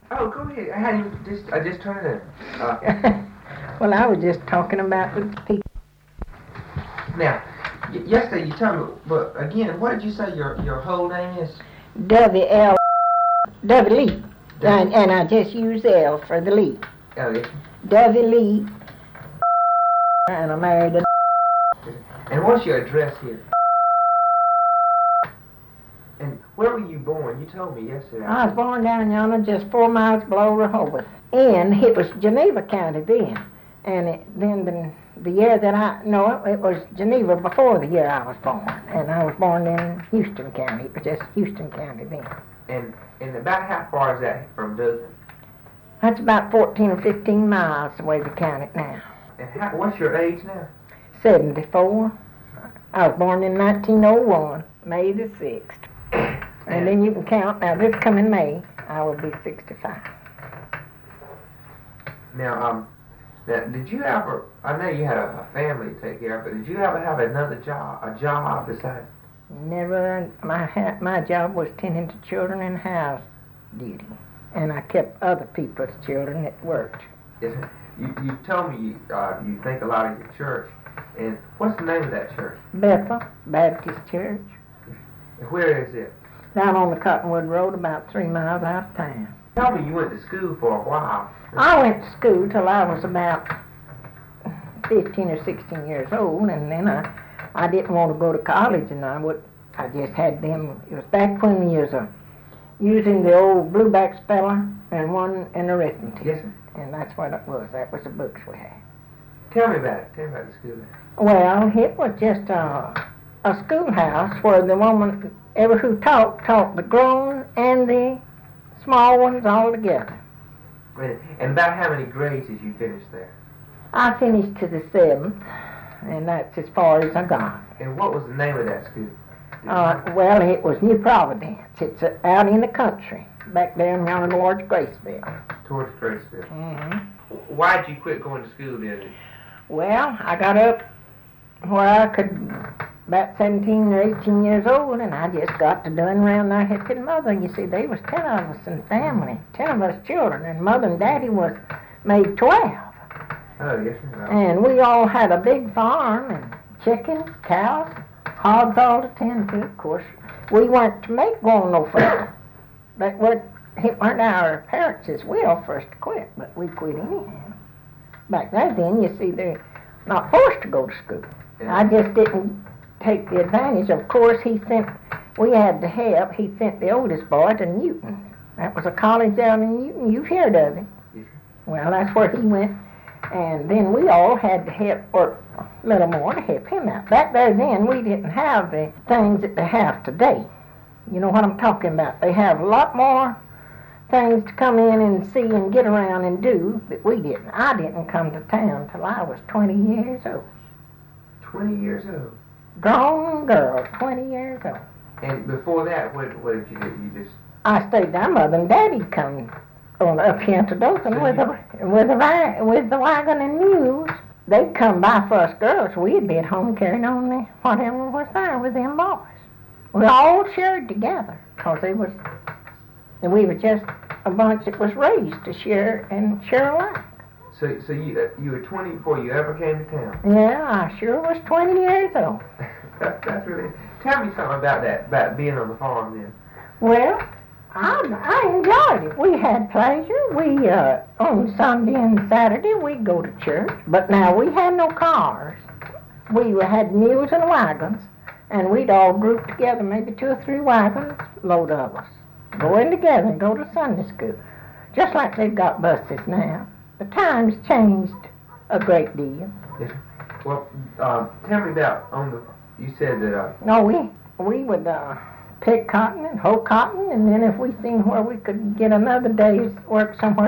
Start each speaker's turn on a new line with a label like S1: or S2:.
S1: Oh, go ahead. I just turned it in.
S2: Well, I was just talking about the people.
S1: Now, yesterday you told me, but again, what did you say your whole name is?
S2: W Lee. And I just use L for the Lee.
S1: Oh, yeah.
S2: W Lee. And I married a.
S1: And what's your address here? And where were you born? You told me yesterday.
S2: I was born down yonder, just 4 miles below Rehoboth. And it was Geneva County then. And then the year that it was Geneva before the year I was born. And I was born in Houston County. It was just Houston County then.
S1: And about how far is that from Dothan?
S2: That's about 14 or 15 miles the way we count it now.
S1: And what's your age now?
S2: 74. I was born in 1901, May the 6th. And then you can count, now this coming May, I will be 65.
S1: Now, did you ever, I know you had a family to take care of, but did you ever have another job, a job besides?
S2: Never. My job was tending to children in house duty. And I kept other people's children that worked.
S1: Yes, you told me you think a lot of your church. And what's the name of that church?
S2: Bethel Baptist Church.
S1: And where is it?
S2: Down on the Cottonwood Road, about 3 miles out of town.
S1: You told me you went to school for a while.
S2: I went to school till I was about 15 or 16 years old, and then I didn't want to go to college, and I just had them. It was back when you was using the old blueback speller and one in arithmetic.
S1: Yes, sir.
S2: And that's what it was. That was the books we had.
S1: Tell me about it. Tell me about the school.
S2: Well, it was just a schoolhouse where the woman, who taught the grown and the small ones all together.
S1: And about how many grades did you finish there?
S2: I finished to the 7th, and that's as far as I got.
S1: And what was the name of that school?
S2: Well, it was New Providence. It's out in the country, back down yonder towards Graceville.
S1: Towards Graceville.
S2: Mm-hmm.
S1: Why did you quit going to school then?
S2: Well, I got up where I could, about 17 or 18 years old, and I just got to doing around there helping Mother. You see, there was 10 of us in the family, 10 of us children, and Mother and Daddy made 12.
S1: Oh, yes, sir.
S2: And we all had a big farm, and chickens, cows, hogs all to tend to, of course. We weren't to make going no further. It weren't our parents' will for us to quit, but we quit anyhow. Back then, you see, they're not forced to go to school. Yeah. I just didn't take the advantage. Of course, we had to help. He sent the oldest boy to Newton. That was a college down in Newton. You've heard of it.
S1: Yes.
S2: Well, that's where he went. And then we all had to help, or a little more, to help him out. Back there then, we didn't have the things that they have today. You know what I'm talking about. They have a lot more things to come in and see and get around and do that we didn't. I didn't come to town till I was 20 years old.
S1: 20 years old?
S2: Grown girl, 20 years old.
S1: And before that, what did you do? You just...
S2: I stayed there. Mother and Daddy come on up here to Dothan with the wagon and mules. They'd come by for us girls. We'd be at home carrying on whatever was there with them boys. We all shared together because we were just a bunch that was raised to share and share alike.
S1: So you were 20 before you ever came to town?
S2: Yeah, I sure was 20 years old.
S1: That's really... Tell me something about that, about being on the farm then.
S2: Well, I enjoyed it. We had pleasure. On Sunday and Saturday, we'd go to church. But now, we had no cars. We had mules and wagons, and we'd all group together, maybe 2 or 3 wagons, load of us. Go in together and go to Sunday school. Just like they've got buses now. The times changed a great deal.
S1: Yes. Well, tell me about you said that...
S2: No, we would pick cotton and hoe cotton, and then if we seen where we could get another day's work somewhere